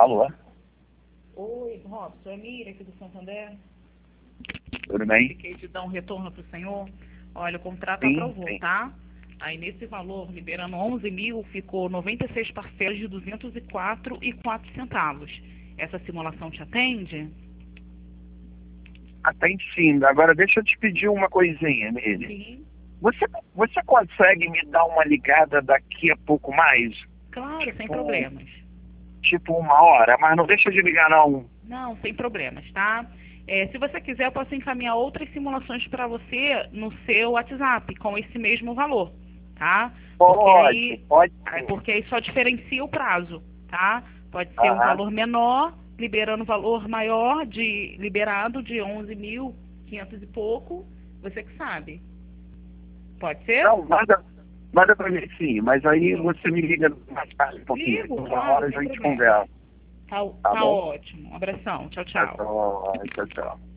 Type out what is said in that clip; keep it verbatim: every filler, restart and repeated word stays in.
Alô? Oi, Robson, é Miriam aqui do Santander. Tudo bem? Fiquei de dar um retorno para o senhor. Olha, o contrato Sim, aprovou, sim. tá? Aí nesse valor, liberando onze mil, ficou noventa e seis parcelas de duzentos e quatro e quatro centavos. Essa simulação te atende? Até sim. Agora deixa eu te pedir uma coisinha, Miriam. Sim. Você, você consegue me dar uma ligada daqui a pouco mais? Claro, sem Tipo, problemas. tipo uma hora, mas não deixa de ligar não. Não, sem problemas, tá? É, se você quiser, eu posso encaminhar outras simulações para você no seu WhatsApp, com esse mesmo valor, tá? Porque Pode, aí, pode é, sim. porque aí só diferencia o prazo, tá? Pode ser um Aham. valor menor, liberando um valor maior, de liberado de onze mil e quinhentos e pouco, você que sabe. Pode ser? Não, manda, manda pra mim sim, mas aí Pronto. você me liga mais tarde um pouquinho. Ligo, Uma claro, hora a sem gente problemas. conversa, Tá, tá tá bom? ótimo. Um abração. Tchau, Tá tchau. bom, tchau, tchau.